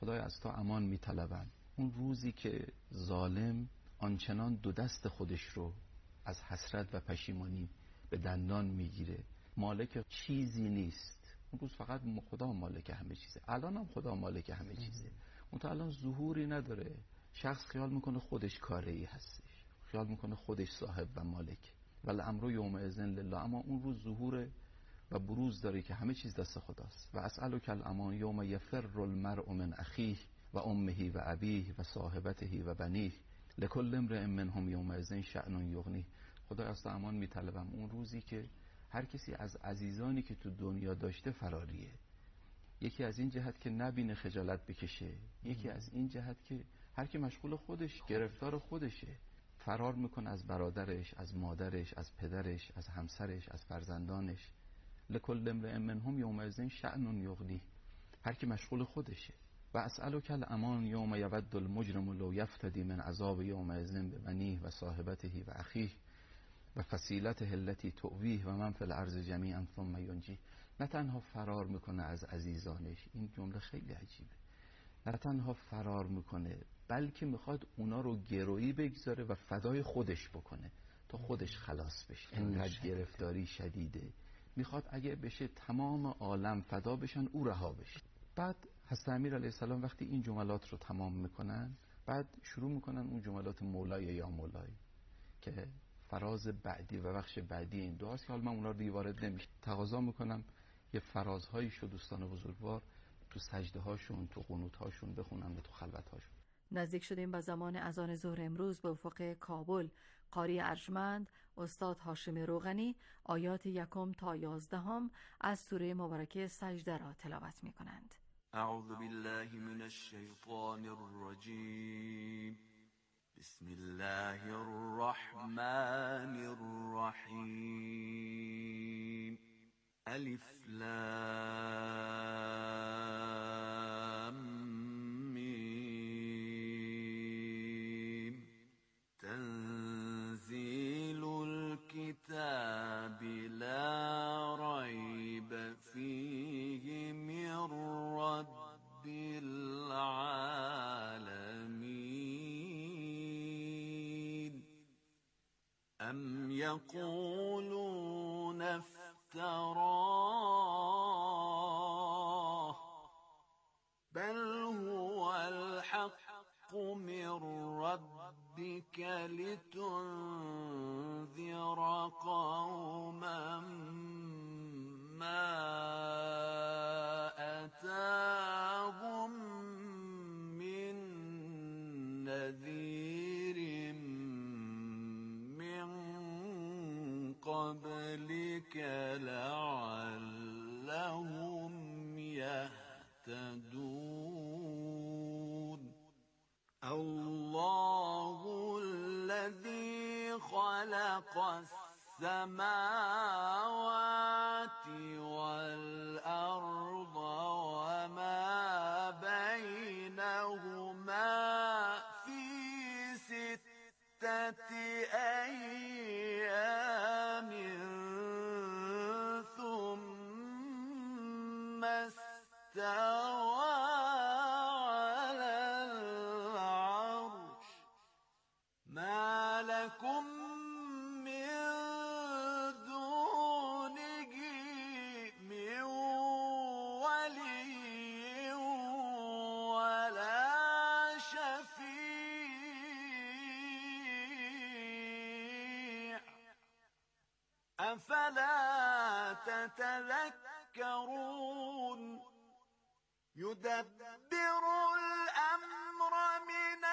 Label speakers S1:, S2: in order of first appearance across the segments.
S1: خدای از تو امان میطلبم اون روزی که ظالم آنچنان دو دست خودش رو از حسرت و پشیمانی به دندان میگیره، مالک چیزی نیست. اون روز فقط خدا مالک همه چیزه. الان هم خدا مالک همه چیزه. اون تا الان ظهوری نداره. شخص خیال میکنه خودش کاری هستش، خیال میکنه خودش صاحب و مالک، ولی امر یومئذ لله. اما اون روز ظهور و بروز داره که همه چیز دست خداست. و اسألک الامان یوم یفر المرء من اخیه و امه و ابیه و صاحبته و بنیه لکل امرئ منهم یومئذ شأن یغنیه. خدا از امان میطلبم اون روزی که هر کسی از عزیزانی که تو دنیا داشته فراریه. یکی از این جهت که نبینه خجالت بکشه، یکی از این جهت که هر کی مشغول خودش، گرفتار خودشه، فرار میکنه از برادرش، از مادرش، از پدرش، از همسرش، از فرزندانش. لکل امرئ منهم یومئذ شأن یغنیه. هر کی مشغول خودشه. و اسألک الامان یوم یود المجرم لو یفتدی من عذاب یومئذ ببنیه و صاحبته و اخیه و فصیلته التي تؤویه و من فی الارض جمیعا ثم ینجیه. نه تنها فرار میکنه از عزیزانش، این جمله خیلی عجیبه، نه تنها فرار میکنه بلکه میخواد اونا رو گرویی بگذاره و فدای خودش بکنه تا خودش خلاص بشه. اینقدر گرفتاری شدیده، میخواد اگه بشه تمام عالم فدا بشن او رها بشه. بعد حضرت امیر علیه السلام وقتی این جملات رو تمام میکنن، بعد شروع میکنن اون جملات مولای یا مولای که فراز بعدی و بخش بعدی این دعاست که حالا من اونا رو دیگه وارد نمیشم. تقاضا میکنم یه فرازهایی شو دوستان بزرگوار تو سجده هاشون، تو قنوت هاشون بخونن و تو خلوت هاشون.
S2: نزدیک شدیم به زمان اذان ظهر امروز به افق کابل. قاری ارجمند استاد هاشم روغنی آیات 1 تا 11 از سوره مبارکه سجده را تلاوت می کنند.
S3: اعوذ بالله من الشیطان الرجیم. بسم الله الرحمن الرحیم. الف لام میم. تنزیل الكتاب لا ریب فیه من رب العالمین. ام یقولون افتراه بل هو الحق من ربك لتنذر قوما ما أتاهم من نذير من قبلك لعلهم يهتدون. الله الذي خلق السماوات والأرض وما بينهما في 6 أيام ثم استوى على العرش. ما لكم من دونه من ولي ولا شفيع أفلا تتذكرون. يدبر الأمر من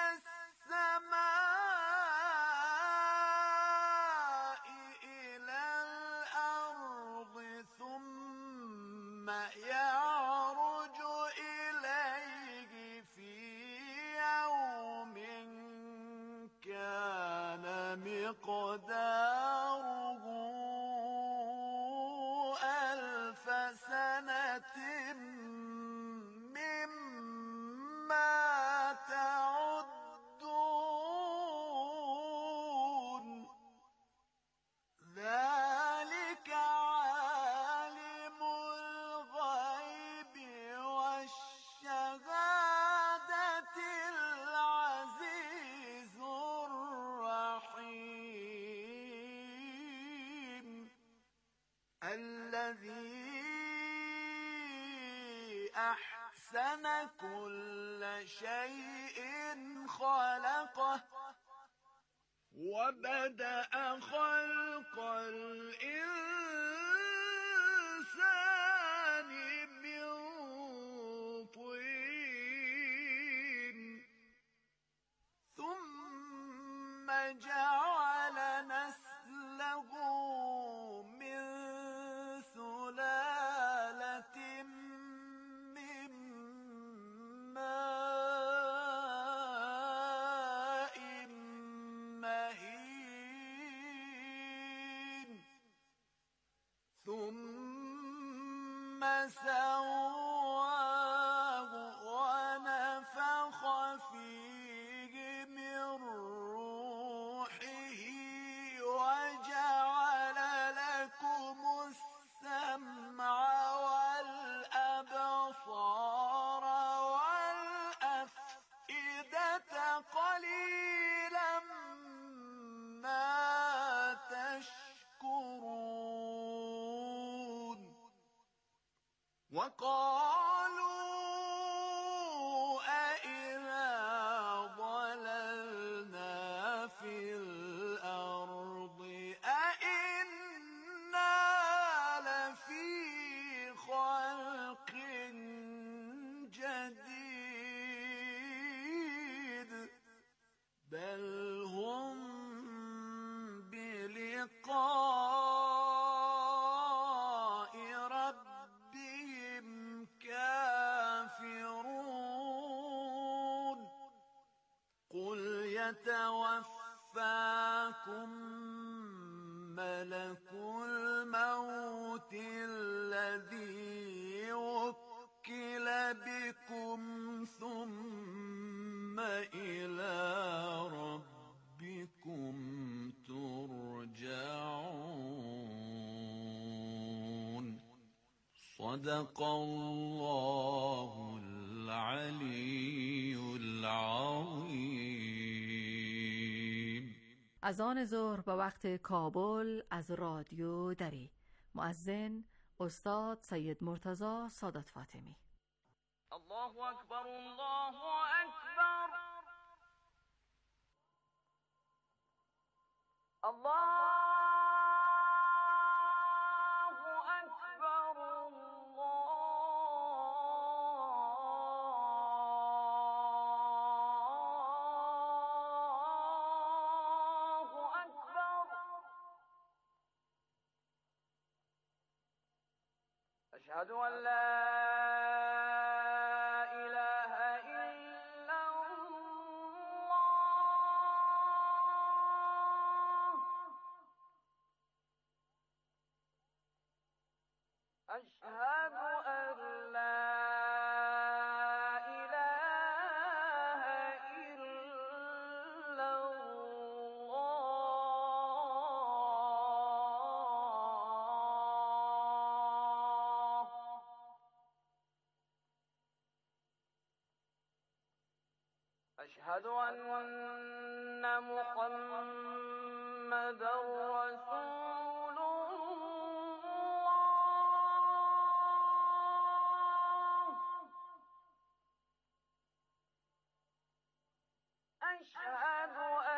S3: السماء إلى الأرض ثم يعرج إليه في يوم كان مقداره 1000 سنة مما تعدون. ذلك عالم الغيب والشهادة الذي أحسن كل شيء خلقه وبدأ خلق الإنسان من طين ثم جعل نسله من سلالة من ماء مهين ثم سواه ونفخ فيه من روحه وجعل لكم السمع والأبصار والأفئدة قليلا ما تشكرون وقالوا أإذا ضللنا في الأرض أإنا لفي خلق جديد بل هم بلقاء ربهم كافرون قل يتوفاكم ملك الموت الذي وكل بكم ثم إلى ربكم ترجعون صدق الله العلی العظیم.
S2: از آن ظهر به وقت کابل از رادیو دری. مؤذن استاد سید مرتضی سادات فاطمی.
S4: الله اکبر الله اکبر الله أشهد أن لا إله إلا الله أشهد أن لا إله إلا أشهد أن محمدا رسول الله أشهد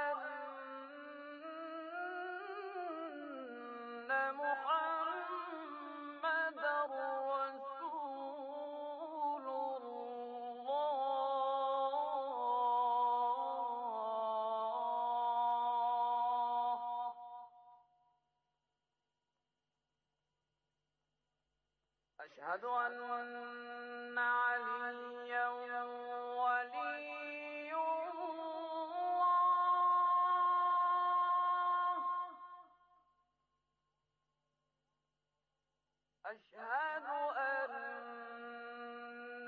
S4: أن محمدا رسول أشهد أن عليا ولي الله أشهد أن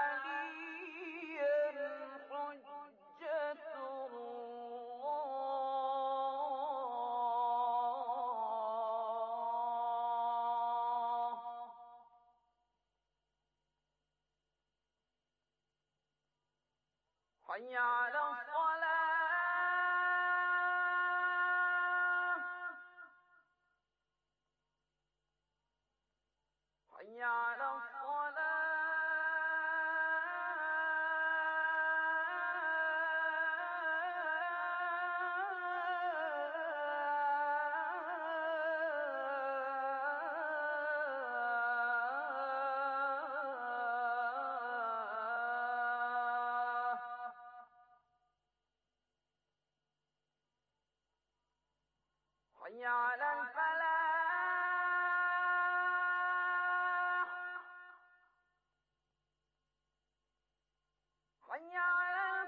S4: عليا حجة الله حي على الصلاة حي على الفلاح حي على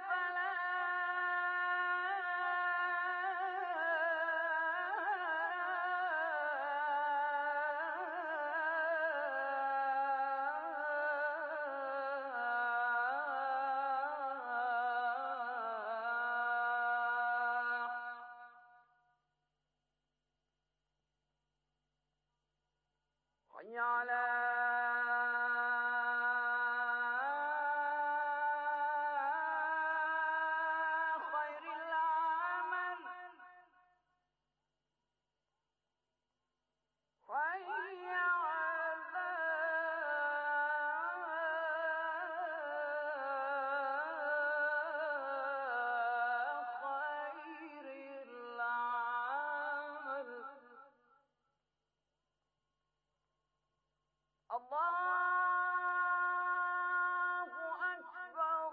S4: حي على خير العمل حي على خير العمل الله أكبر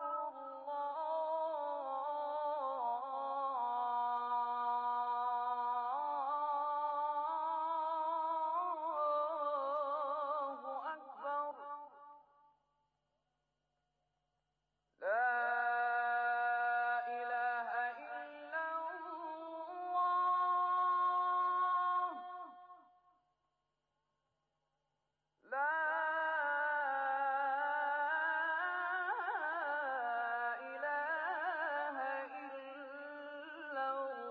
S4: الله أكبر لا إله إلا الله لا إله إلا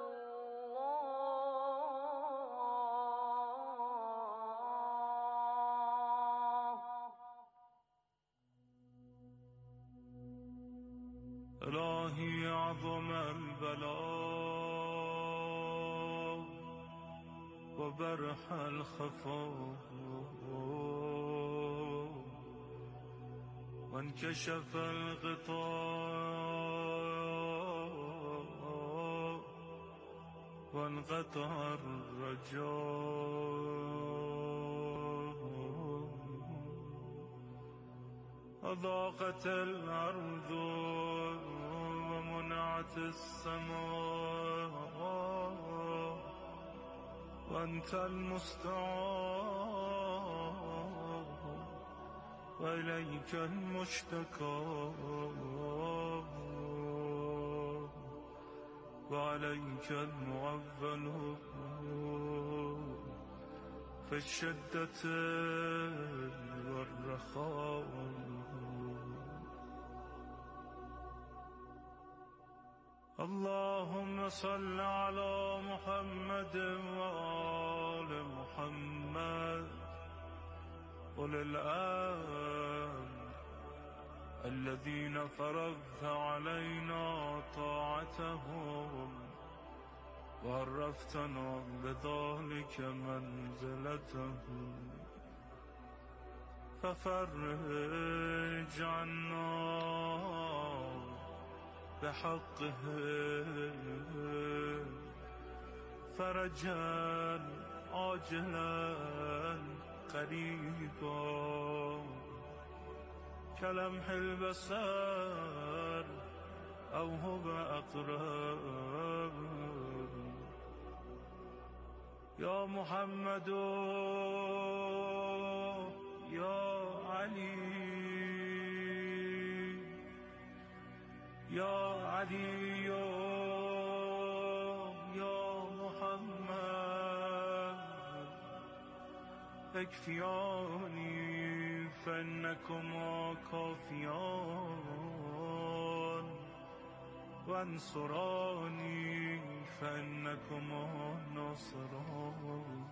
S4: الله
S5: إلهي عظم البلاء وبرح الخفاء وانكشف الغطاء وانقطع الرجاء وضاقت الأرض ومنعت السماء وأنت المستعان وإليك المشتكى وعليك المعول في الشدة والرخاء اللهم صل على محمد وآل محمد أولي الأمر الذين فرضت علينا طاعتهم وعرفتنا بذلك منزلتهم ففرج عنا بحقهم فرجا عاجلا قريبا كلمح البصر أو هو أقرب يا محمد يا علي يا علي يا محمد اكفياني فإنكما كافيان وانصراني فإنكما ناصران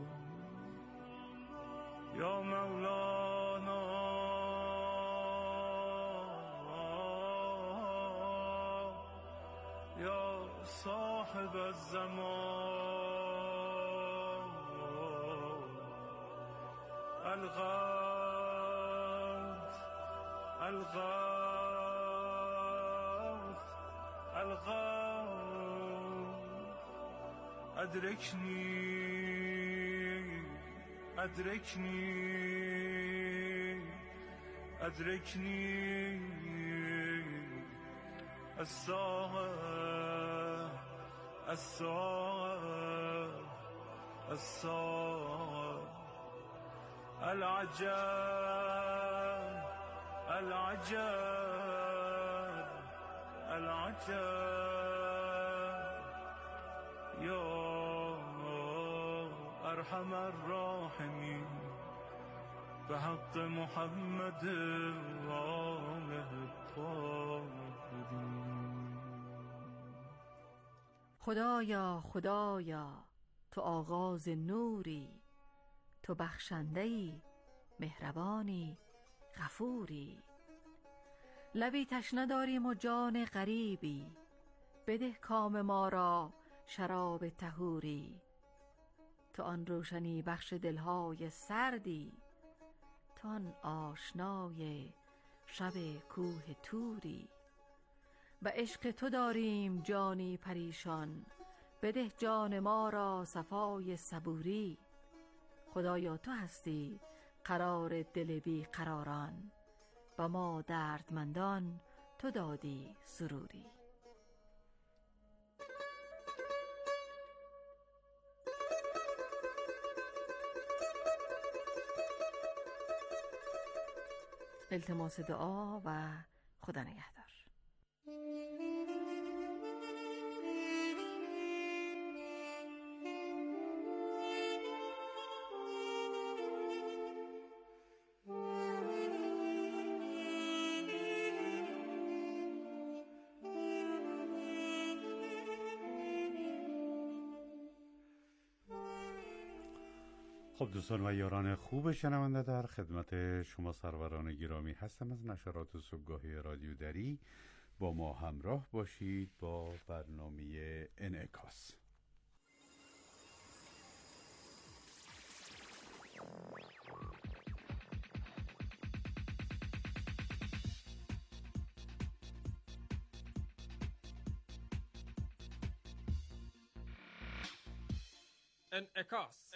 S5: يا مولانا يا صاحب الزمان الغوث الغوث الغوث أدركني أدركني أدركني الساعة الساعة الصاد العجب العجب العجب یا ارحم الراحمین به حق محمد و آله الطاهرین.
S2: خدایا خدایا تو آغاز نوری، تو بخشنده‌ای مهربانی غفوری. لبی تشنه داریم و جان غریبی، بده کام ما را شراب طهوری. تو آن روشنی بخش دلهای سردی، تو آن آشنای شب کوه توری. به عشق تو داریم جانی پریشان، بده جان ما را صفای صبوری. خدایا تو هستی قرار دل بی قراران، و ما دردمندان تو دادی سروری. التماس دعا و خدا نگهدار.
S6: خب دوستان و یاران خوب شنونده، در خدمت شما سروران گرامی هستم از نشرات صبحگاهی رادیو دری. با ما همراه باشید با برنامه انعکاس.
S7: انعکاس.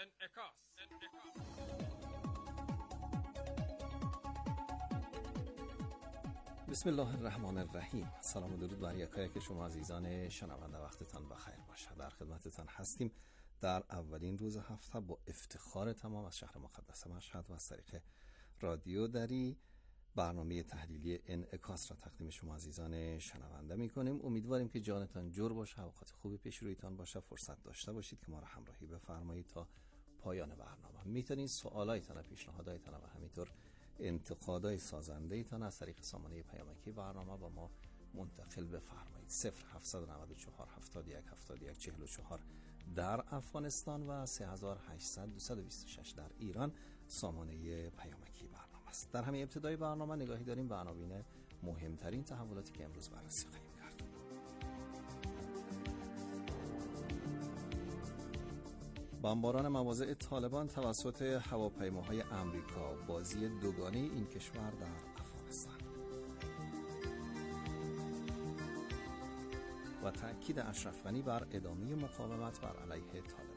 S7: بسم الله الرحمن الرحیم. سلام و درود بر یکایک شما عزیزان شنونده، وقتتان بخیر باشد. در خدمتتان هستیم در اولین روز هفته با افتخار تمام از شهر مقدس مشهد و از طریق رادیو دری برنامه تحلیلی انعکاس را تقدیم شما عزیزان شنونده می کنیم. امیدواریم که جانتان جور باشه، اوقات خوبی پیش رویتان باشه، فرصت داشته باشید که ما را همراهی بفرمایید تا پایان برنامه. میتونید سوالایتان، پیشنهاداتان و همینطور انتقادای سازنده ایتان از طریق سامانه پیامکی برنامه با ما منتقل بفرمایید. 0794 71 71 44 در افغانستان و 3800 226 در ایران سامانه پیامکی برنامه است. در همین ابتدای برنامه نگاهی داریم به عناوین مهمترین تحولاتی که امروز بررسی خواهیم کرد. بمباران مواضع طالبان توسط هواپیماهای آمریکا، بازی دوگانه این کشور در افغانستان و تأکید اشرف غنی بر ادامه مقاومت بر علیه طالبان.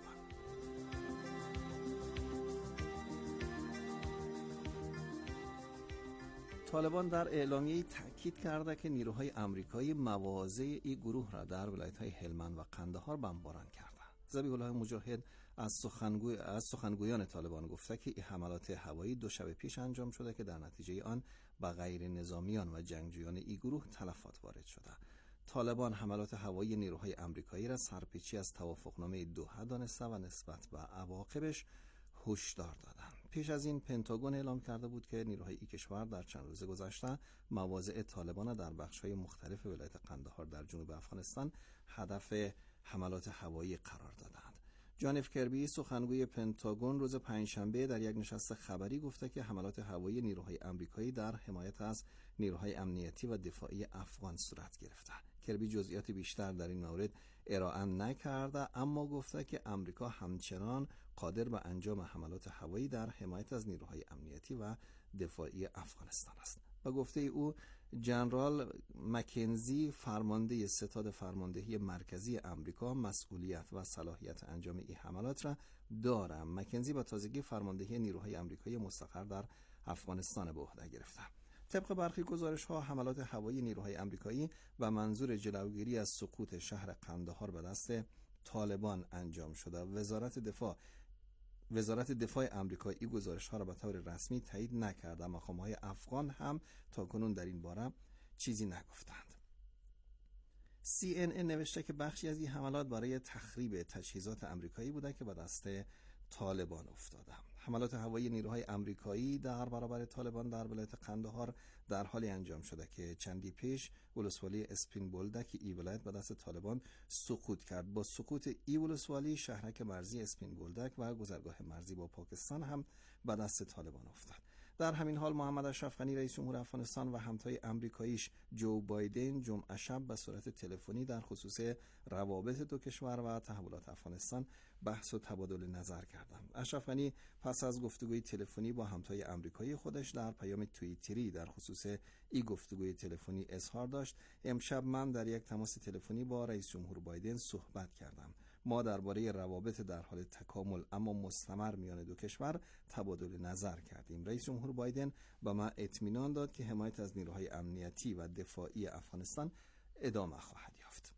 S7: طالبان در اعلامیه‌ای تأکید کرده که نیروهای آمریکایی مواضع این گروه را در ولایت‌های هلمند و قندهار بمباران کردند. ذبیح الله مجاهد از سخنگویان طالبان گفته که این حملات هوایی 2 شب پیش انجام شده که در نتیجه آن به غیر نظامیان و جنگجویان این گروه تلفات وارد شده. طالبان حملات هوایی نیروهای آمریکایی را سرپیچی از توافقنامه دوحه دانسته و نسبت به عواقبش هشدار دادند. پیش از این پنتاگون اعلام کرده بود که نیروهای این کشور در چند روز گذشته مواضع طالبان در بخش‌های مختلف ولایت قندهار در جنوب افغانستان هدف حملات هوایی قرار دادند. جان اف کربی سخنگوی پنتاگون روز پنجشنبه در یک نشست خبری گفته که حملات هوایی نیروهای آمریکایی در حمایت از نیروهای امنیتی و دفاعی افغان صورت گرفته. کربی جزئیات بیشتر در این مورد ارائه نکرده، اما گفته که آمریکا همچنان قادر به انجام حملات هوایی در حمایت از نیروهای امنیتی و دفاعی افغانستان است. به گفته او جنرال مکنزی فرمانده ستاد فرماندهی مرکزی آمریکا مسئولیت و صلاحیت انجام این حملات را دارد. مکنزی با تازگی فرماندهی نیروهای آمریکایی مستقر در افغانستان به عهده گرفته. طبق برخی گزارش‌ها حملات هوایی نیروهای آمریکایی و منظور جلوگیری از سقوط شهر قندهار به دست طالبان انجام شده. وزارت دفاع وزارت دفاع آمریکا این گزارش‌ها را به طور رسمی تایید نکرد، اما مقام‌های افغان هم تاکنون در این باره چیزی نگفتند. CNN نوشته که بخشی از این حملات برای تخریب تجهیزات آمریکایی بوده که به دست طالبان افتاده. حملات هوایی نیروهای آمریکایی در برابر طالبان در ولایت قندهار در حالی انجام شده که چندی پیش ولسوالی اسپین بولدک این ولایت به دست طالبان سقوط کرد. با سقوط این ولسوالی شهرک مرزی اسپین بولدک و گذرگاه مرزی با پاکستان هم به دست طالبان افتاد. در همین حال محمد اشرف غنی رئیس جمهور افغانستان و همتای آمریکاییش جو بایدن جمعه شب به صورت تلفنی در خصوص روابط دو کشور و تحولات افغانستان بحث و تبادل نظر کردند. اشرف غنی پس از گفتگوی تلفنی با همتای آمریکایی خودش در پیام توییتری در خصوص این گفتگوی تلفنی اظهار داشت: امشب من در یک تماس تلفنی با رئیس جمهور بایدن صحبت کردم. ما درباره روابط در حال تکامل اما مستمر میان دو کشور تبادل نظر کردیم. رئیس جمهور بایدن به ما اطمینان داد که حمایت از نیروهای امنیتی و دفاعی افغانستان ادامه خواهد یافت.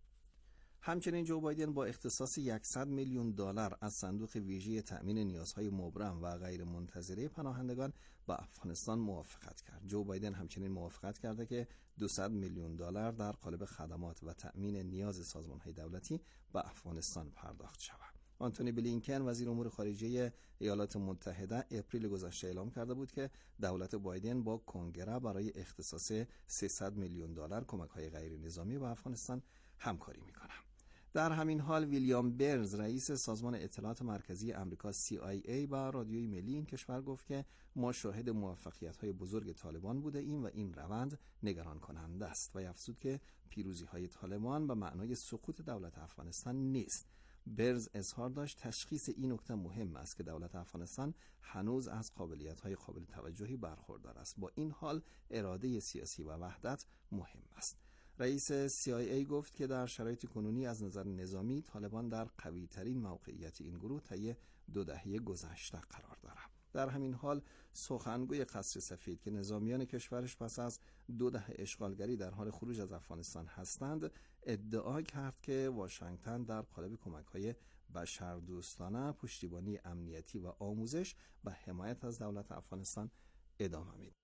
S7: همچنین جو بایدن با اختصاص $100 میلیون از صندوق ویژه تأمین نیازهای مبرم و غیر منتظره پناهندگان به افغانستان موافقت کرد. جو بایدن همچنین موافقت کرده که $200 میلیون در قالب خدمات و تأمین نیاز سازمان‌های دولتی به افغانستان پرداخت شود. آنتونی بلینکن وزیر امور خارجه ایالات متحده اپریل گذشته اعلام کرده بود که دولت بایدن با کنگره برای اختصاص $300 میلیون کمک‌های غیر نظامی به افغانستان همکاری می‌کند. در همین حال ویلیام برنز رئیس سازمان اطلاعات مرکزی آمریکا CIA با رادیوی ملی این کشور گفت که ما شاهد موفقیت‌های بزرگ طالبان بوده ایم و این روند نگران کننده است و افزود که پیروزی‌های طالبان به معنای سقوط دولت افغانستان نیست. برنز اظهار داشت تشخیص این نکته مهم است که دولت افغانستان هنوز از قابلیت‌های قابل توجهی برخوردار است. با این حال اراده سیاسی و وحدت مهم است. رئیس CIA گفت که در شرایط کنونی از نظر نظامی طالبان در قوی‌ترین موقعیت این گروه طی 2 دهه گذشته قرار دارد. در همین حال سخنگوی قصر سفید که نظامیان کشورش پس از 2 دهه اشغالگری در حال خروج از افغانستان هستند ادعا کرد که واشنگتن در قالب کمک‌های بشردوستانه، پشتیبانی امنیتی و آموزش و حمایت از دولت افغانستان ادامه می‌دهد.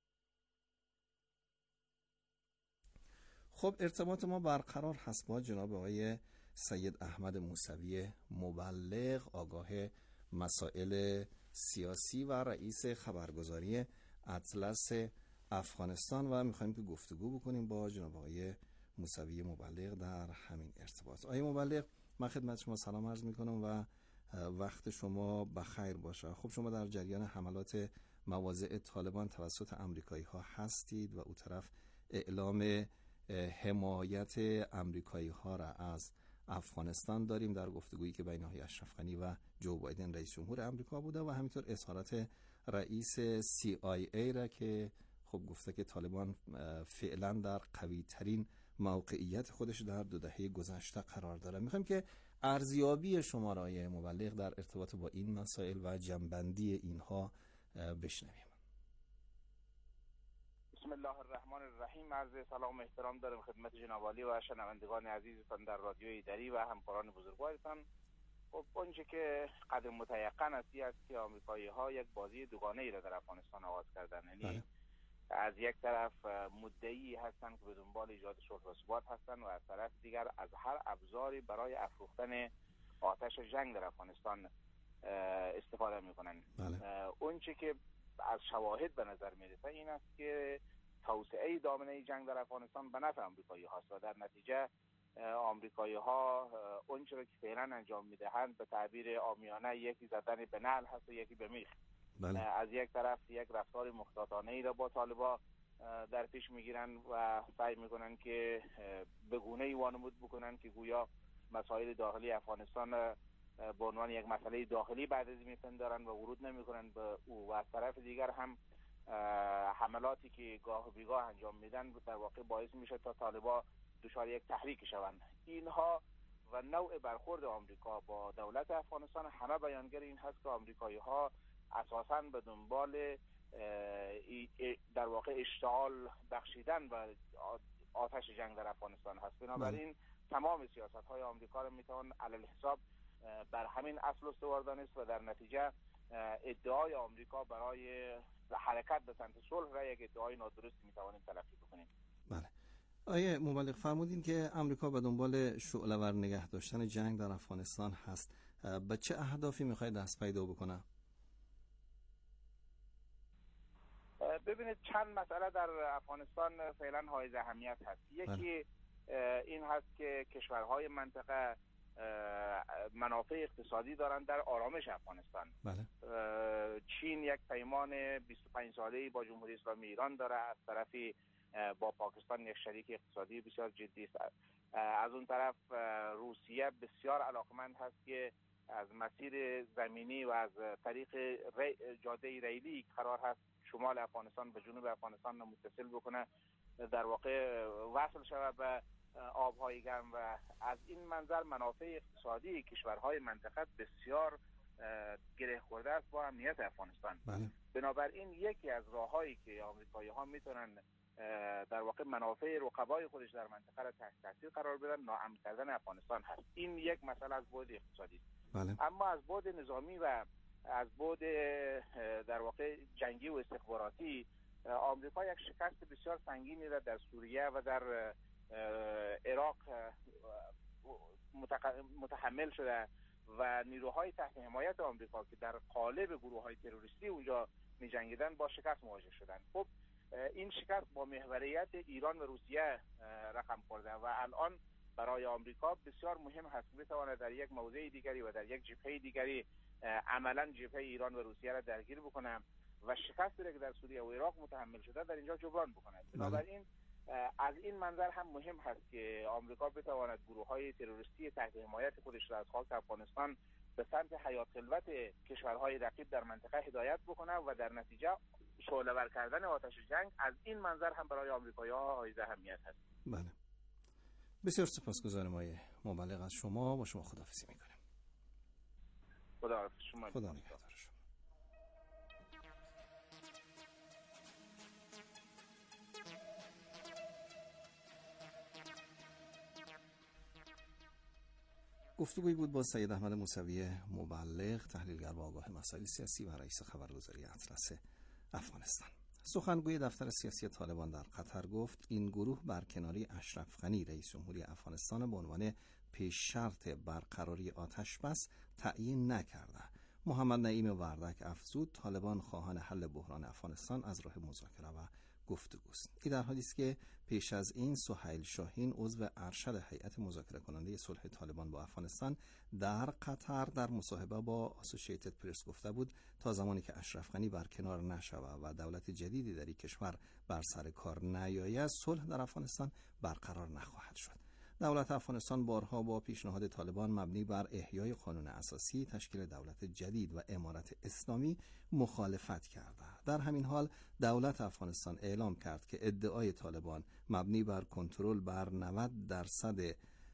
S7: خب ارتباط ما برقرار هست با جناب آقای سید احمد موسوی مبلغ، آگاه مسائل سیاسی و رئیس خبرگزاری اطلس افغانستان و میخوایم که گفتگو بکنیم با جناب آقای موسوی مبلغ در همین ارتباط. آقای مبلغ، من خدمت شما سلام عرض میکنم و وقت شما بخیر باشه. خب شما در جریان حملات مواضع طالبان توسط آمریکایی ها هستید و او طرف اعلام حمایت آمریکایی ها را از افغانستان داریم در گفتگویی که بین آقای اشرف غنی و جو بایدن رئیس جمهور آمریکا بوده و همینطور اظهارات رئیس CIA را که خب گفته که طالبان فعلا در قوی ترین موقعیت خودش در 2 دهه گذشته قرار داره. میخوایم که ارزیابی شما را آقای مبلغ در ارتباط با این مسائل و جنبندی اینها بشنویم.
S8: بسم الله الرحمن الرحیم. عرض سلام و احترام دارم خدمت جناب عالی و شنوندگان عزیزتان در رادیوی دری و همکاران بزرگوارتان. خب اونچه که قدر متیقن است که آمریکایی ها یک بازی دوگانه ای را در افغانستان آغاز کردن. یعنی از یک طرف مدعی هستند که به دنبال ایجاد صلح و ثبات هستند و از طرف دیگر از هر ابزاری برای افروختن آتش جنگ در افغانستان استفاده میکنن. اونچه که از شواهد به نظر میرسه این است که توسعه دامنه جنگ در افغانستان به نفع آمریکایی هاست و در نتیجه آمریکایی ها اونچه را که فعلا انجام میدهند به تعبیر عامیانه یکی زدن به نعل هست و یکی به میخ. از یک طرف یک رفتار محتاطانه ای را با طالبان در پیش میگیرن و سعی میکنن که به گونه‌ای وانمود بکنن که گویا مسائل داخلی افغانستان به عنوان یک مسئله داخلی بعد از میپندارن و ورود نمیکنن به او و از طرف دیگر هم حملاتی که گاه و بیگاه انجام میدن در واقع باعث میشه تا طالبان دچار یک تحریک شوند. اینها و نوع برخورد آمریکا با دولت افغانستان همه بیانگر این هست که آمریکایی ها اساساً به دنبال در واقع اشتعال بخشیدن و آتش جنگ در افغانستان هست. بنابراین تمام سیاست های آمریکا رو میتوان علی حساب بر همین اصل استوار دانست و در نتیجه ادعای آمریکا برای حرکت به سمت صلح را یک ادعای نادرستی میتوانیم تلقی بکنیم.
S7: بله. آیه مبلغ فرمودین که آمریکا به دنبال شعله‌ور نگه داشتن جنگ در افغانستان هست. به چه اهدافی میخواد دست پیدا بکنه؟
S8: ببینید چند مسئله در افغانستان فعلا حائز اهمیت هست. یکی این هست که کشورهای منطقه منافع اقتصادی دارند در آرامش افغانستان.
S7: بله.
S8: چین یک پیمان 25 ساله‌ای با جمهوری اسلامی ایران داره، از طرفی با پاکستان یک شریک اقتصادی بسیار جدی است. از اون طرف روسیه بسیار علاقمند هست که از مسیر زمینی و از طریق جاده ریلی قرار هست شمال افغانستان به جنوب افغانستان متصل بکنه، در واقع وصل شود به آبهای گرم و از این منظر منافع اقتصادی کشورهای منطقه بسیار گره خورده است با امنیت افغانستان.
S7: بله.
S8: بنابراین یکی از راههایی که آمریکایی‌ها میتونن در واقع منافع رقبای خودش در منطقه را تحت تاثیر قرار بدن ناامن کردن افغانستان هست. این یک مسئله از بعد اقتصادی است.
S7: بله.
S8: اما از بعد نظامی و از بعد در واقع جنگی و استخباراتی آمریکا یک شکست بسیار سنگینی را در سوریه و در عراق متحمل شده و نیروهای تحت حمایت آمریکا که در قالب گروه‌های تروریستی اونجا می‌جنگیدن با شکست مواجه شدند. خب این شکست با محوریت ایران و روسیه رقم خورده و الان برای آمریکا بسیار مهم هست بتواند در یک موضع دیگری و در یک جبهه دیگری عملا جبهه ایران و روسیه را درگیر بکنه و شکستی را که در سوریه و عراق متحمل شده در اینجا جبران بکنه. بنابراین از این منظر هم مهم هست که آمریکا بتواند گروه‌های تروریستی تحت حمایت خودش را از خاک افغانستان به سمت حیات خلوت کشورهای رقیب در منطقه هدایت بکنه و در نتیجه شعله‌ور کردن آتش جنگ از این منظر هم برای آمریکایی‌ها حائز اهمیت هست.
S7: بله. بسیار سپاسگزارم آقای مبلغ از شما. با شما خداحافظی می‌کنیم.
S8: خدا شما.
S7: خدا نگهدار شما. گفتگویی بود با سید احمد موسوی مبلغ، تحلیلگر و آگاه مسائل سیاسی و رئیس خبرگزاری اطلس افغانستان. سخنگوی دفتر سیاسی طالبان در قطر گفت این گروه برکناری اشرف غنی رئیس جمهوری افغانستان به عنوان پیش شرط برقراری آتش بس تعیین نکرده. محمد نعیم وردک افزود طالبان خواهان حل بحران افغانستان از راه مذاکره و گفتگوست. این در حالی است که پیش از این سهیل شاهین عضو ارشد هیئت مذاکره کننده صلح طالبان با افغانستان در قطر در مصاحبه با اسوسییتد پرس گفته بود تا زمانی که اشرف غنی برکنار نشود و دولت جدیدی در این کشور بر سر کار نیاید صلح در افغانستان برقرار نخواهد شد. دولت افغانستان بارها با پیشنهاد طالبان مبنی بر احیای قانون اساسی، تشکیل دولت جدید و امارت اسلامی مخالفت کرده. در همین حال دولت افغانستان اعلام کرد که ادعای طالبان مبنی بر کنترل بر 90%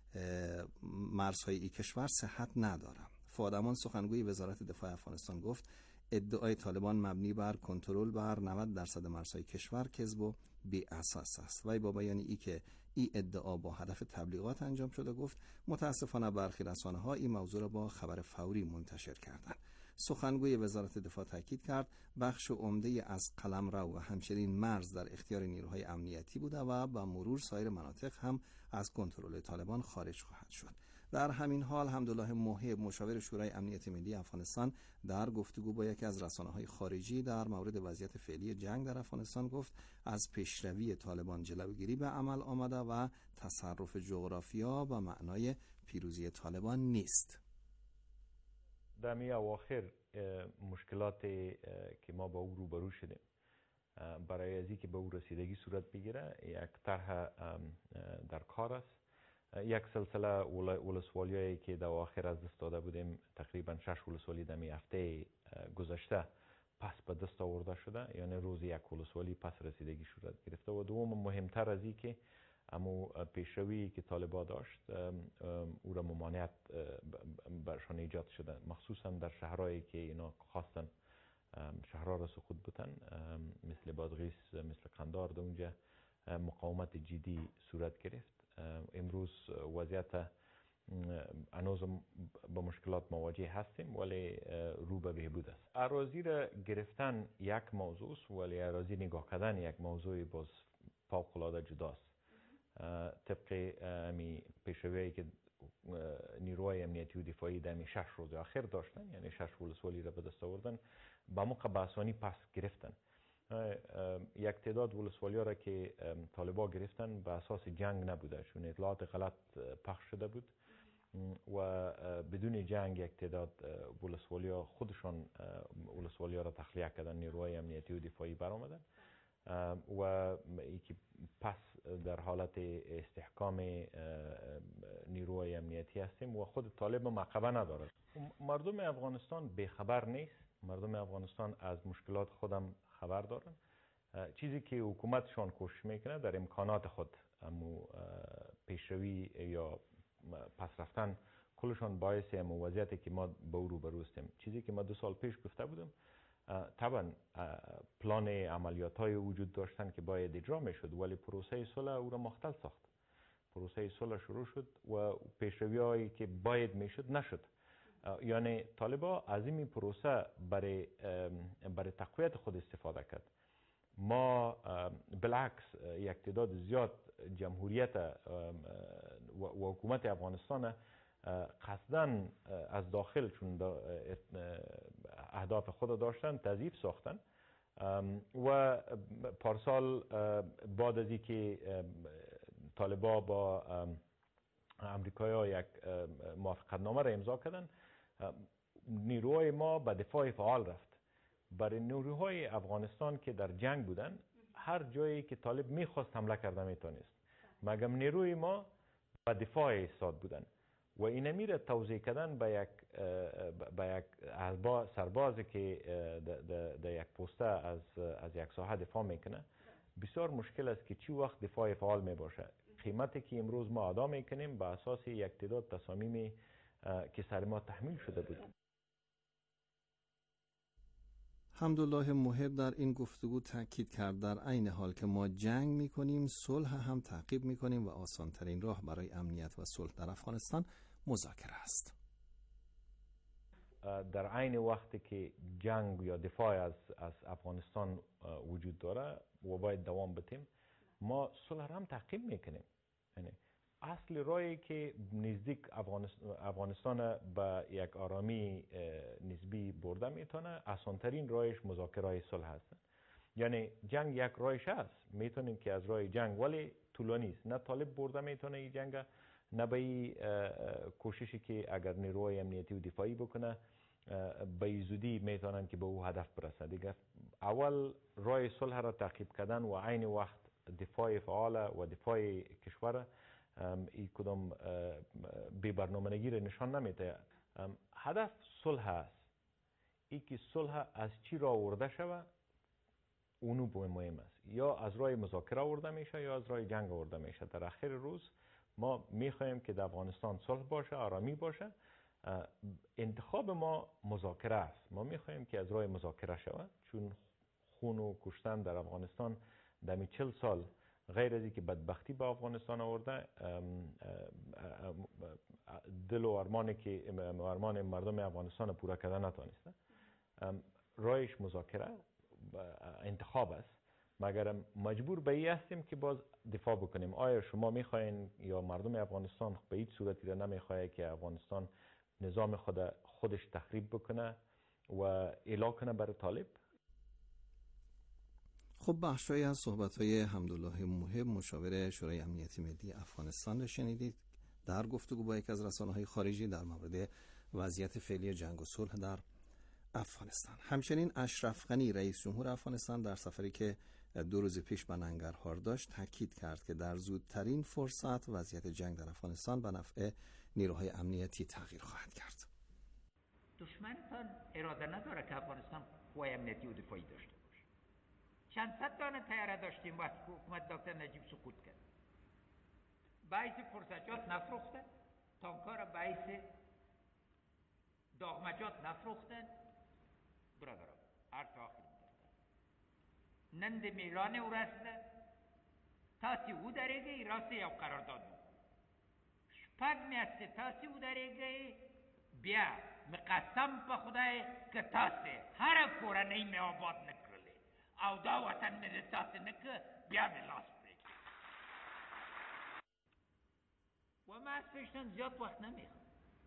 S7: مرزهای این کشور صحت ندارد. فادمان سخنگوی وزارت دفاع افغانستان گفت ادعای طالبان مبنی بر کنترل بر 90% مرزهای کشور کذب و بی اساس است. وی با بیان ای که این ادعا با هدف تبلیغات انجام شده گفت متاسفانه برخی رسانه‌ها این موضوع را با خبر فوری منتشر کردند. سخنگوی وزارت دفاع تاکید کرد بخش عمده از قلمرو و همچنین مرز در اختیار نیروهای امنیتی بوده و با مرور سایر مناطق هم از کنترل طالبان خارج خواهد شد. در همین حال حمدالله موهب مشاور شورای امنیت ملی افغانستان در گفتگو با یکی از رسانه‌های خارجی در مورد وضعیت فعلی جنگ در افغانستان گفت از پیشروی طالبان جلوگیری به عمل آمده و تصرف جغرافیا به معنای پیروزی طالبان نیست.
S9: در می اواخر مشکلاتی که ما با او روبرو شدیم برای از اینکه به او رسیدگی صورت بگیره یک طرح در کار است. یک سلسله ولسوالیایی که در آخر از دست داده بودیم تقریبا 6 ولسوالی در می هفته گذشته پس به دست آورده شده، یعنی روز یک ولسوالی پس رسیدگی صورت گرفته و دوم مهمتر از این که امو پیشروی که طالبان داشت او را ممانعت برشان ایجاد شده، مخصوصا در شهرهایی که اینا خواستن شهرها را سقوط بتن مثل بادغیس، مثل قندار، در اونجا مقاومت جدی صورت گرفت. امروز وضعیت هنوز با مشکلات مواجه هستیم، ولی رو به بهبود است. اراضی را گرفتن یک موضوع است، ولی اراضی نگاه کردن یک موضوع باز فوق العاده جداست. طبق می پیشرویی که نیروهای امنیتی و دفاعی در 6 روز اخیر داشتن، یعنی 6 ولسوالی را به دست آوردن، با موقع به آسانی پس گرفتن. یک تعداد ولسوالی ها را که طالبان گرفتن به اساس جنگ نبوده، چون اطلاعات غلط پخش شده بود و بدون جنگ یک تعداد ولسوالی ها خودشان ولسوالی ها را تخلیه کردن، نیروهای امنیتی و دفاعی برآمدن و یکی پس در حالت استحکام نیروهای امنیتی هستیم و خود طالب معقبه ندارد. مردم افغانستان بیخبر نیست، مردم افغانستان از مشکلات خودم خبر دارن. چیزی که حکومتشان کوشش میکنه در امکانات خود پیشروی یا پس رفتن کلشان باعث وضعیتی که ما به او روبرو هستیم. چیزی که ما 2 سال پیش گفته بودم، طبعا پلان عملیات های وجود داشتن که باید اجرا میشد، ولی پروسه صلح او را مختل ساخت. پروسه صلح شروع شد و پیشروی هایی که باید میشد نشد. یعنی طالبان از این پروسه برای تقویت خود استفاده کرد. ما بالعکس یک تعداد زیاد جمهوریت و حکومت افغانستان قصداً از داخل، چون اهداف خود داشتن، تضعیف ساختن و پارسال بعد از اینکه طالبان با امریکایی ها یک موافقت نامه را امضا کردن، نیروهای ما به دفاع فعال رفت. برای نیروهای افغانستان که در جنگ بودن، هر جایی که طالب میخواست حمله کرده میتونست، مگر نیروی ما به دفاع ایستاد بودن و این میره توضیح کردن به یک سربازی که در یک پوسته از یک ساحه دفاع میکنه بسیار مشکل است که چی وقت دفاع فعال میباشه. قیمتی که امروز ما ادا میکنیم به اساس یک تعداد تصامیمی که سر ما تحمیل شده بود.
S7: حمدالله محب در این گفتگو تاکید کرد در عین حال که ما جنگ میکنیم، صلح هم تعقیب میکنیم و آسانترین راه برای امنیت و صلح در افغانستان مذاکره است.
S9: در عین وقتی که جنگ یا دفاع از افغانستان وجود داره و باید دوام بدیم، ما صلح هم تعقیب میکنیم. یعنی اصل راهی که نزدیک افغانستان به یک آرامی نسبی برده میتونه، آسانترین راهش مذاکره صلح هست. یعنی جنگ یک راهش هست، میتونیم که از راه جنگ، ولی طولانی است. نه طالب برده میتونه این جنگ، نه به کوششی که اگر نیروهای امنیتی و دفاعی بکنه به زودی میتونن که به او هدف برسه. دیگه اول راه صلح را تعقیب کردن و عین وقت دفاع فعال و دفاع کشور این کدام بی برنامه‌ریزی را نشان نمیده. هدف صلح است. این که صلح از چی را آورده شوه اونو مهم است. یا از راه مذاکره آورده میشه یا از راه جنگ آورده میشه. در آخر روز ما میخوایم که در افغانستان صلح باشه، آرامی باشه. انتخاب ما مذاکره است. ما میخوایم که از راه مذاکره شود، چون خون و کشتن در افغانستان در 40 سال غیر از اینکه بدبختی به افغانستان آورده، دل و ارمان مردم افغانستان پورا کردن نتونسته. راهش مذاکره انتخاب است، مگر مجبور به این هستیم که باز دفاع بکنیم. آیا شما میخواین یا مردم افغانستان به هیچ صورتی را نمیخواد که افغانستان نظام خودش تخریب بکنه و اعلام کنه برای طالب؟
S7: خب بخشایی از صحبت‌های حمدالله محب، مشاور شورای امنیتی ملی افغانستان را شنیدید در گفتگو با یکی از رسانه‌های خارجی در مورد وضعیت فعلی جنگ و صلح در افغانستان. همچنین اشرف غنی رئیس جمهور افغانستان در سفری که 2 روز پیش به ننگرهار داشت تاکید کرد که در زودترین فرصت وضعیت جنگ در افغانستان به نفع نیروهای امنیتی تغییر خواهد کرد.
S10: دشمنتان اراده نداره که افغانستان قوای امنیتی و دفاعی داشته باشه. چند صد دانه طیاره داشتیم وقتی که حکومت دکتر نجیب سقوط کرد. باعث فرسنجات نفروختن، تانکار باعث داغمجات نفروختن. برادران حرف آخر نند میلان او رسته تاتی او دریده ای راسته یا قرارداد شپږ میاشتې تاسې ودرېږئ، بیا مې قسم په خدای که تاسې هره کورنۍ مې آباد نه کړلې او دا وطن مې د تاسې نه که، بیا مې لاس پرېږدي. و من از پیشتن زیاد وقت نمیخوام.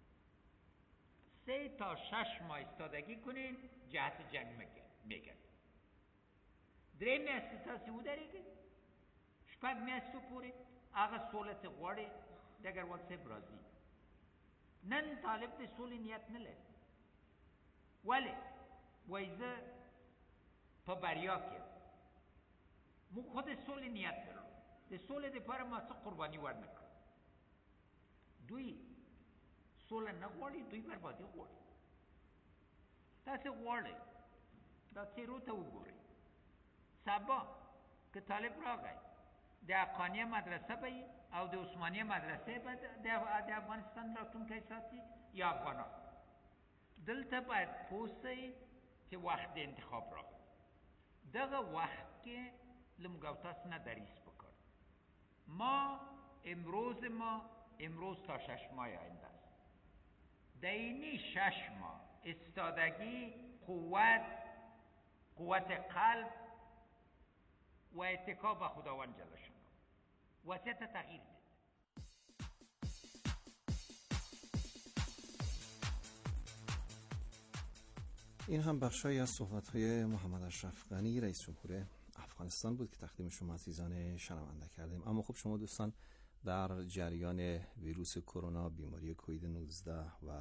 S10: 3 تا 6 ماه ایستادگی کنین، جهت جنگ میگن. 3 میاشتې تاسې ودرېږئ، 6 میاشتو پورې هغه سوله ته غواړئ، ډګروال صاحب راځي. نن طالب د سولې نیت نه لري. ولې؟ وایي زه په بریا کې موږ خود سولې نیت لرو، د سولې دپاره ما څه قرباني ورنه کړو. دوی سوله نه غواړي، دوی بربادي غواړي. تاسې غواړئ دا څیرو ته وګورئ. سبا که طالب راغی د حقانیه مدرسه به او د عثمانیه مدرسه به د افغانستان راتلونکی ساتي یا افغانان. دلته باید پوه شئ چې وخت د انتخاب راغی. دغه وخت کې له موږ او تاسو نه دریس پکار. ما امروز تا 6 ماه آینده است. در اینی 6 ماه استادگی، قوت قلب و اتکا به خداوند جل شانه وسط تغییر بده.
S7: این هم بخشایی از صحبت‌های محمد اشرف غنی رئیس جمهور افغانستان بود که تقدیم شما عزیزان شنونده کردیم. اما خب شما دوستان در جریان ویروس کرونا، بیماری کووید 19 و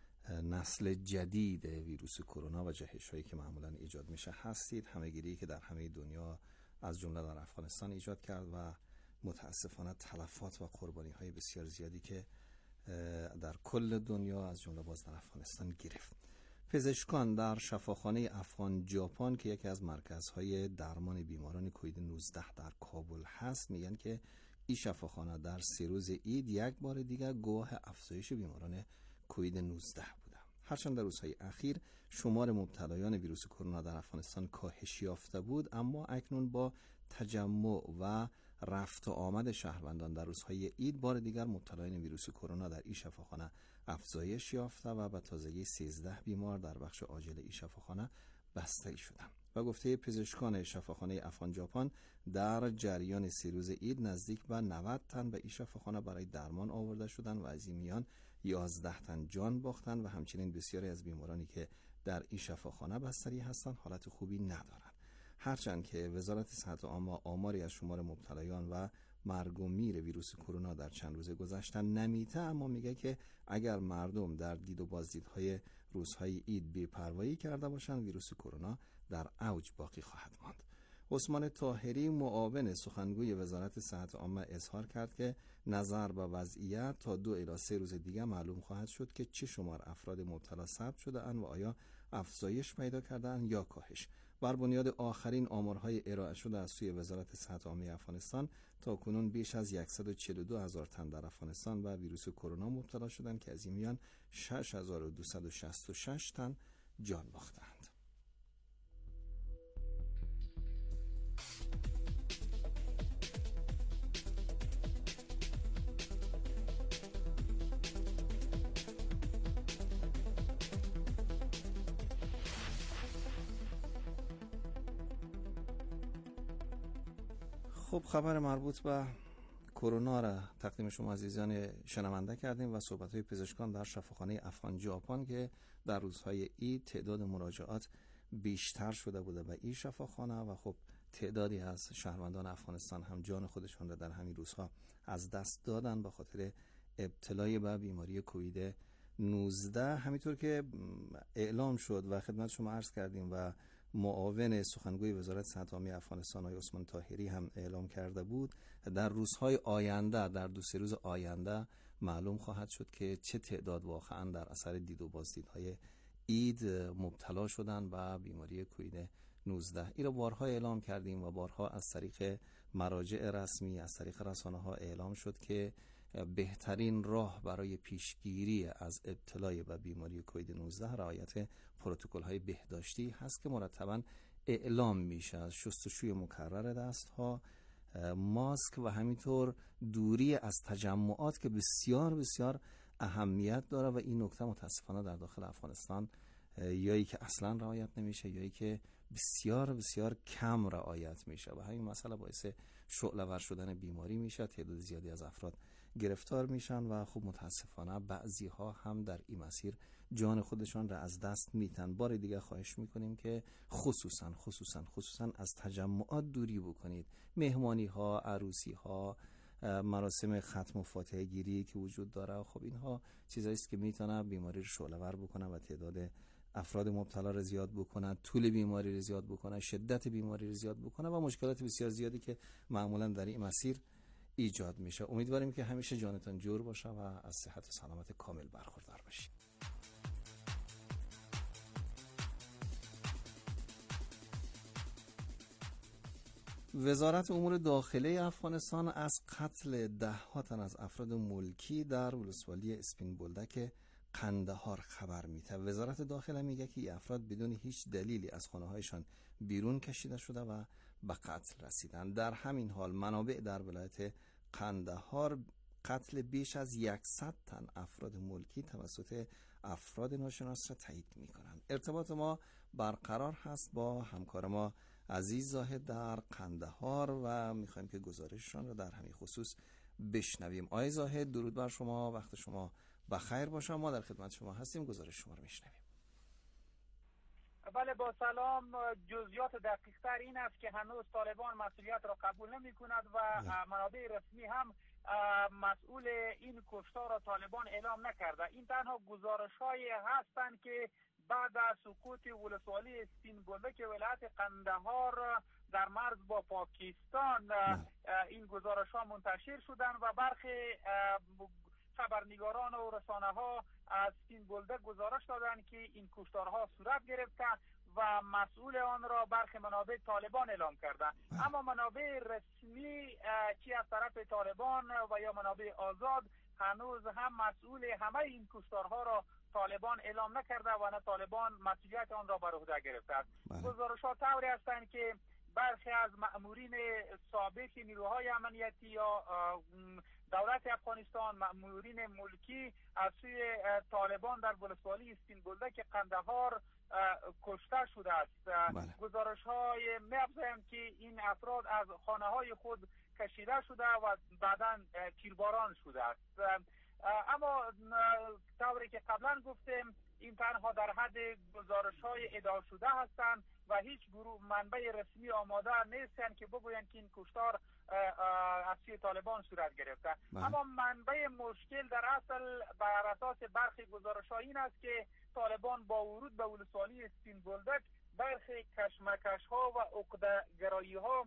S7: نسل جدید ویروس کرونا و جهش‌هایی که معمولاً ایجاد میشه هستید. همه‌گیری که در همه دنیا از جمله در افغانستان ایجاد کرد و متاسفانه تلفات و قربانی‌های بسیار زیادی که در کل دنیا از جمله باز در افغانستان گرفت. پزشکان در شفاخانه افغان ژاپن که یکی از مرکزهای درمان بیماران کووید 19 در کابل هست میگن که این شفاخانه در 3 روز عید یک بار دیگر گواه افزایش بیماران کووید 19 بوده. هرچند در روزهای اخیر شمار مبتلایان ویروس کرونا در افغانستان کاهش یافته بود، اما اکنون با تجمع و رفت و آمد شهروندان در روزهای عید بار دیگر مبتلایان ویروس کرونا در این شفاخانه افزایش یافته و به تازگی 13 بیمار در بخش عاجل این شفاخانه بستری شدند. و گفته پزشکان شفاخانه افغان ژاپن در جریان 3 روز عید نزدیک به 90 تن به این شفاخانه برای درمان آورده شدند و از این میان 11 تن جان باختند و همچنین بسیاری از بیمارانی که در این شفاخانه بستری هستند حالت خوبی ندارند. هرچند که وزارت صحت عامه آماری از شمار مبتلایان و مرگ و میر ویروس کرونا در چند روز گذشته نمیته، اما میگه که اگر مردم در دید و بازدیدهای روزهای عید بی‌پروایی کرده باشند ویروس کرونا در اوج باقی خواهد ماند. عثمان طاهری معاون سخنگوی وزارت صحت عامه اظهار کرد که نظر به وضعیت تا 2 الی 3 روز دیگر معلوم خواهد شد که چه شمار افراد مبتلا ثبت شده اند و آیا افزایش پیدا کرده اند یا کاهش. بر بنیاد آخرین آمارهای ارائه شده از سوی وزارت صحت عامه افغانستان تا کنون بیش از 142,000 تن در افغانستان به ویروس کرونا مبتلا شدند که از این میان 6,266 تن جان باختند. خب خبر مربوط به کرونا را تقدیم شما عزیزان شنونده کردیم و صحبت‌های پزشکان در شفاخانه افغان ژاپن که در روزهای عید تعداد مراجعات بیشتر شده بوده به این شفاخانه و خب تعدادی از شهروندان افغانستان هم جان خودشان را در همین روزها از دست دادن به خاطر ابتلای به بیماری کووید 19. همینطور که اعلام شد و خدمت شما عرض کردیم و معاون سخنگوی وزارت صحت عامه افغانستان آقای عثمان طاهری هم اعلام کرده بود، در روزهای آینده، در 2-3 روز آینده معلوم خواهد شد که چه تعداد واقعا در اثر دید و بازدیدهای عید مبتلا شدن به بیماری کووید 19. این را بارها اعلام کردیم و بارها از طریق مراجع رسمی، از طریق رسانه‌ها اعلام شد که بهترین راه برای پیشگیری از ابتلای به بیماری کووید 19 رعایت پروتکل‌های بهداشتی هست که مرتباً اعلام میشه از شستشوی مکرر دست‌ها، ماسک و همینطور دوری از تجمعات که بسیار بسیار اهمیت داره و این نکته متاسفانه در داخل افغانستان یایی که اصلا رعایت نمیشه یایی که بسیار بسیار کم رعایت میشه و همین مسئله باعث شعله‌ور شدن بیماری میشه، تعداد زیادی از افراد گرفتار میشن و خب متاسفانه بعضی ها هم در این مسیر جان خودشان را از دست میتن. بار دیگه خواهش میکنیم که خصوصا از تجمعات دوری بکنید. مهمانی ها، عروسی ها، مراسم ختم و فاتحه گیری که وجود داره، خب اینها چیزایی است که میتونه بیماری رو شعله‌ور بکنه و تعداد افراد مبتلا رو زیاد بکنه، طول بیماری رو زیاد بکنه، شدت بیماری رو زیاد بکنه و مشکلات بسیار زیادی که معمولا در این مسیر ایجاد میشه. امیدواریم که همیشه جانتان جور باشه و از صحت و سلامت کامل برخوردار باشید. وزارت امور داخلی افغانستان از قتل 10 تن از افراد ملکی در ولسوالی اسپین بولدک قندهار خبر میده. وزارت داخله میگه که این افراد بدون هیچ دلیلی از خانه هایشان بیرون کشیده شده و به قتل رسیدن. در همین حال منابع در ولایت قندهار قتل بیش از 100 تن افراد ملکی توسط افراد ناشناس را تایید میکنند. ارتباط ما برقرار هست با همکار ما عزیز زاهد در قندهار و میخوایم که گزارششان را در همین خصوص بشنویم. آقای زاهد درود بر شما، وقت شما بخیر باشه. ما در خدمت شما هستیم، گزارش شما رو میشنویم.
S8: بله با سلام. جزئیات دقیق تر این است که هنوز طالبان مسئولیت را قبول نمی کند و منابع رسمی هم مسئول این کشتار را طالبان اعلام نکرده. این تنها گزارش‌هایی هستند که بعد از سقوط ولسوالی اسپین بولدک ولایت قندهار در مرز با پاکستان این گزارش‌ها منتشر شدند و برخی خبرنگاران و رسانه‌ها از اسپین بولدک گزارش دادند که این کشتارها صورت گرفته و مسئول آن را برخی منابع طالبان اعلام کرده. اما منابع رسمی چی از طرف طالبان و یا منابع آزاد هنوز هم مسئول همه این کشتارها را طالبان اعلام نکرده و نه طالبان مسئولیت آن را بر عهده گرفته است. گزارش‌ها طوری هستند که برخی از مأمورین سابق نیروهای امنیتی یا دولت افغانستان، مأمورین ملکی از سوی طالبان در ولسوالی اسپین بولدک قندهار کشته شده است. گزارش‌های می‌افزایند که این افراد از خانه‌های خود کشیده شده و بعداً تیرباران شده است. اما طوری که قبلا گفتیم این تنها در حد گزارش‌های ادعا شده هستند و هیچ منبع رسمی آماده نیستند که بگویند که این کشتار از سوی طالبان صورت گرفته. اما منبع مشکل در اصل بر اساس برخی گزارش‌ها این است که طالبان با ورود به ولسوالی اسپین بولدک برخی کشمکش‌ها و عقده‌گرایی‌ها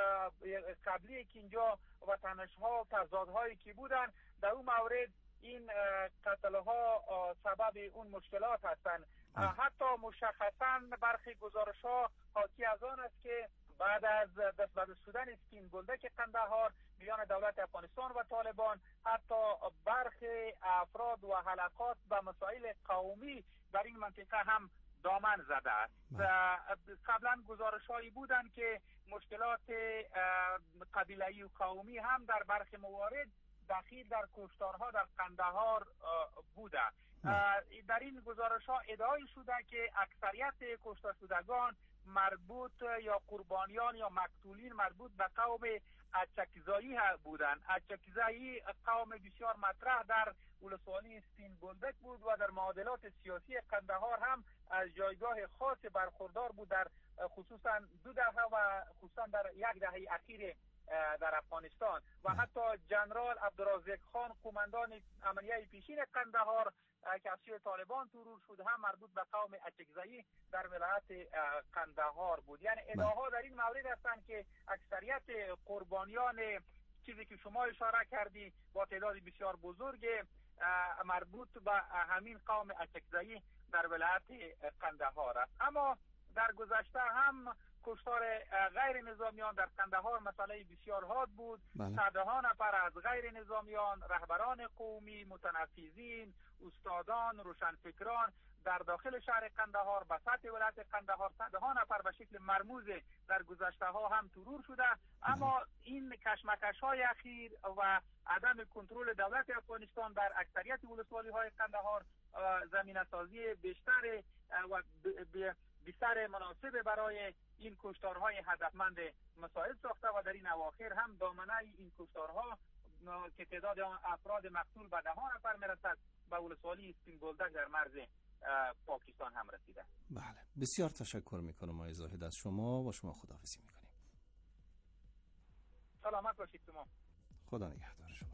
S8: قبلی که اینجا وطنش‌ها و تضادهایی که بودن در اون مورد این قتل‌ها سبب اون مشکلات هستند. حتی مشخصاً برخی گزارش‌ها حاکی از آن است که بعد از دستبرد شدن اسپین بولدک قندهار میان دولت افغانستان و طالبان حتی برخی افراد و حلقات به مسائل قومی در این منطقه هم دامن زده است. قبلا گزارش‌هایی بودند که مشکلات قبیله‌ای و قومی هم در برخی موارد دخیل در کشتارها در قندهار بوده. در این گزارش‌ها ادعای شده که اکثریت کشته شدگان مربوط یا قربانیان یا مقتولین مربوط به قوم اچکزایی بودند. اچکزایی قوم بسیار مطرح در ولسوالی اسپین بولدک بود و در معادلات سیاسی قندهار هم از جایگاه خاص برخوردار بود، در خصوصا 2 دهه و خصوصا در 1 دهه اخیر در افغانستان و حتی جنرال عبدالرازق خان قماندان عملیه پیشین قندهار که از سوی طالبان ترور شد هم مربوط به قوم اچکزایی در ولایت قندهار بود. یعنی ادعاها در این مورد هستند که اکثریت قربانیان چیزی که شما اشاره کردی با تعداد بسیار بزرگ مربوط به همین قوم اچکزایی در ولایت قندهار است. اما در گذشته هم کشتار غیر نظامیان در قندهار مسئله بسیار حاد بود.
S7: بله.
S8: صدها نفر از غیر نظامیان، رهبران قومی، متنفذین، استادان، روشنفکران در داخل شهر قندهار به سطح ولایت قندهار صدها نفر به شکل مرموز در گذشته ها هم ترور شده. اما این کشمکش های اخیر و عدم کنترل دولت افغانستان در اکثریت ولسوالی های قندهار زمینه سازی بیشتر و بسیار مناسب برای این کشتارهای هدفمند مساعد ساخته و در این اواخر هم دامنه این کشتارها که تعداد افراد مقتول به 10 نفر میرسد به ولسوالی اسپین بولدک در مرز پاکستان هم رسیده.
S7: بله، بسیار تشکر میکنم آقای زاهد از شما. با شما خداحافظی میکنیم.
S8: سلامت باشید شما.
S7: خدا نگهدار شما.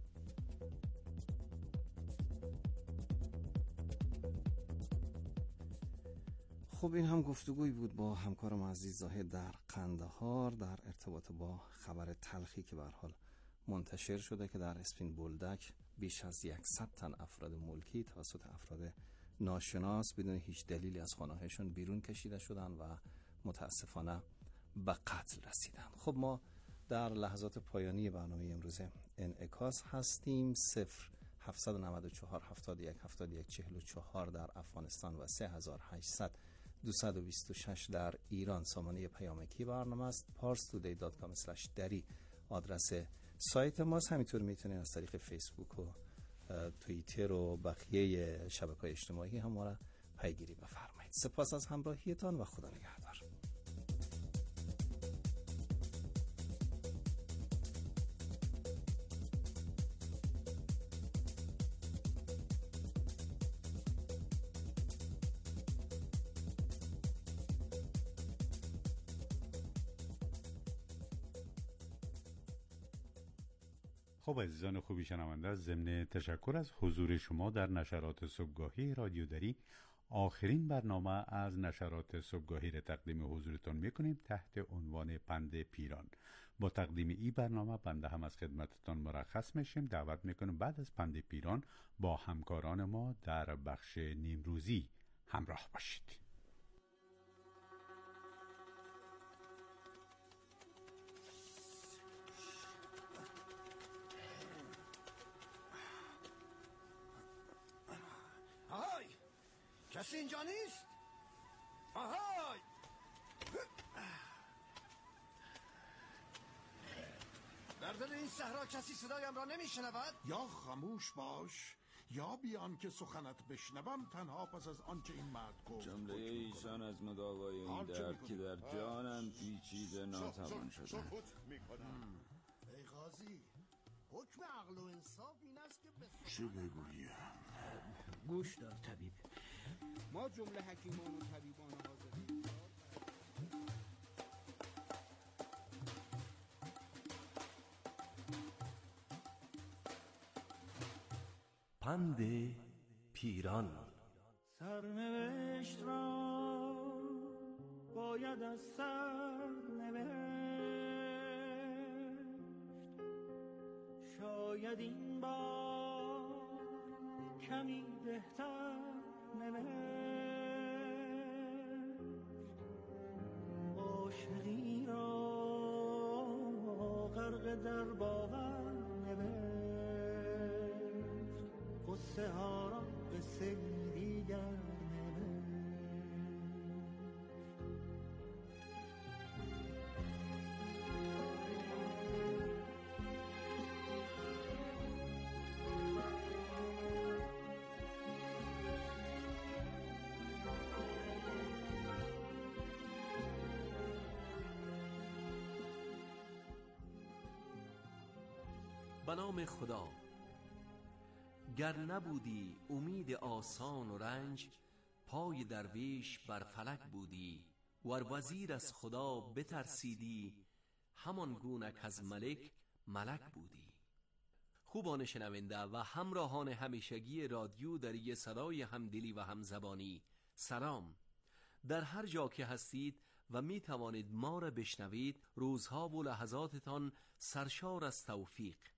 S7: خب این هم گفتگوی بود با همکارم عزیز زاهد در قندهار در ارتباط با خبر تلخی که به هر حال منتشر شده که در اسپین بولدک بیش از 100 تن افراد ملکی توسط افراد ناشناس بدون هیچ دلیلی از خانه‌هاشون بیرون کشیده شدن و متاسفانه به قتل رسیدن. خب ما در لحظات پایانی برنامه امروز انعکاس هستیم. 0794 71 71 44 در افغانستان و 3800 226 در ایران سامانه پیامکی برنامه است. parstoday.com/dari آدرس سایت ماست. همینطور میتونید از طریق فیسبوک و توییتر و بقیه شبکه‌های اجتماعی هم ما را پیگیری بفرمایید. سپاس از همراهیتان و خدا نگهدار.
S6: خب عزیزان خوبی شنونده، ضمن تشکر از حضور شما در نشرات صبحگاهی رادیو دری، آخرین برنامه از نشرات صبحگاهی را تقدیم حضورتان میکنیم تحت عنوان پند پیران. با تقدیم این برنامه بنده هم از خدمتتان مرخص میشیم. دعوت میکنم بعد از پند پیران با همکاران ما در بخش نیمروزی همراه باشید.
S11: کسی اینجا نیست؟ آهای! در دل این صحرا کسی صدایم را نمیشنود؟
S12: یا خاموش باش یا بیان که سخنت بشنوم تنها پس از آنچه این مرد گفت.
S3: جمله ایشان از مداوای این درد که در جانم پیچیده ناتوان شده.
S11: ای قاضی، حکم عقل و انصاف این است که
S12: چه بگویم؟
S11: گوش دار طبیب، ما جمله حکیمان و طبیبان حاضرین
S13: پند پیران.
S5: سرنوشت را باید از سر نوشت، شاید این بار کمی بهتر نوشت. عاشقی را غرق در باور نوشت، قصه ها را قصه دیگر
S13: به نام خدا. گر نبودی امید آسان و رنج، پای درویش بر فلک بودی. ور وزیر از خدا بترسیدی، همان گونه از ملک ملک بودی. خوبان شنونده و همراهان همیشگی رادیو دری صدای همدلی و همزبانی، سلام. در هر جا که هستید و می توانید ما را بشنوید، روزها و لحظاتتان سرشار از توفیق.